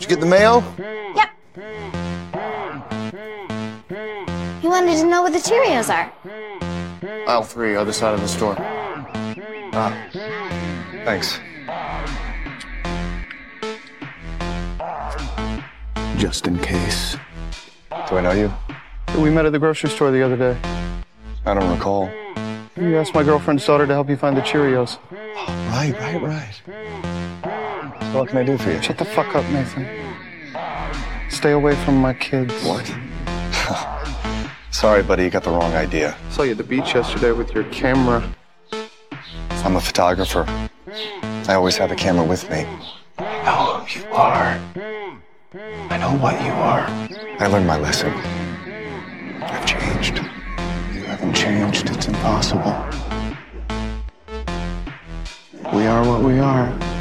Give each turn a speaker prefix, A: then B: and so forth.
A: you get the mail?
B: Yep. He wanted to know where the Cheerios are.
A: Aisle 3, other side of the store.
C: Thanks.
D: Just in case.
C: Do I know you?
A: We met at the grocery store the other day.
C: I don't recall.
A: You asked my girlfriend's daughter to help you find the Cheerios.
C: Right. So what can I do for you?
A: Shut the fuck up, Nathan. Stay away from my kids.
C: What? Sorry, buddy, you got the wrong idea.
A: I saw you at the beach yesterday with your camera.
C: I'm a photographer. I always have a camera with me.
D: I know who you are. I know what you are.
C: I learned my lesson.
D: I've changed. You haven't changed. It's impossible. We are what we are.